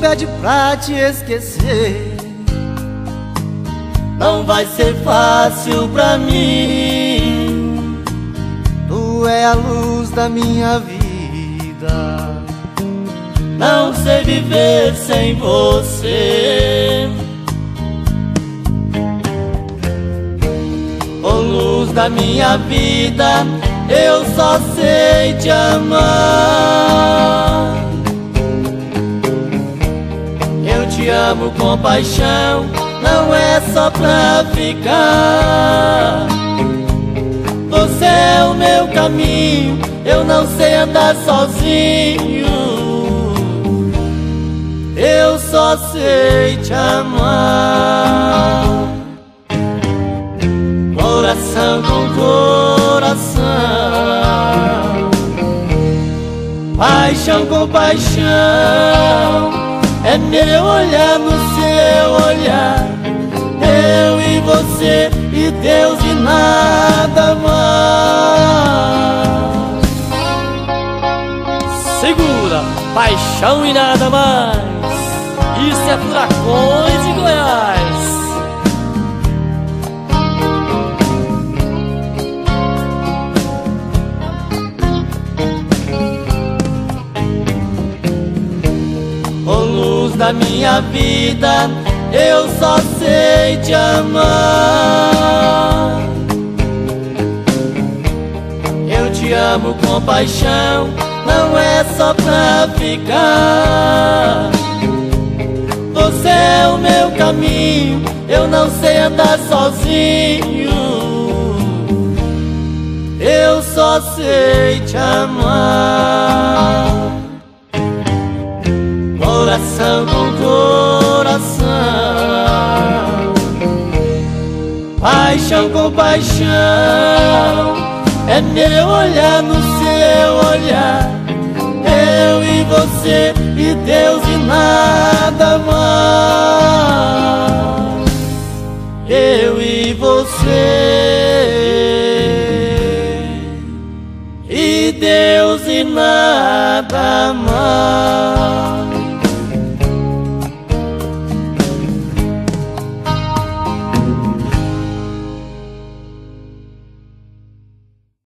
pede pra te esquecer. Não vai ser fácil pra mim. Tu é a luz da minha vida. Não sei viver sem você. Ô luz da minha vida, eu só sei te amar. Eu te amo com paixão, não é só pra ficar. Você é o meu caminho, eu não sei andar sozinho. Eu só sei te amar. Coração com coração, paixão com paixão. É meu olhar no seu olhar, eu e você e Deus e nada mais. Segura, paixão e nada mais. Isso é Furacões de Goiás. Ô luz da minha vida, eu só sei te amar. Eu te amo com paixão, não é só pra ficar. Você é o meu caminho, eu não sei andar sozinho. Eu só sei te amar. Coração com coração, paixão com paixão. É meu olhar no seu olhar, eu e você e Deus e nada mais. Eu e você e Deus e nada mais.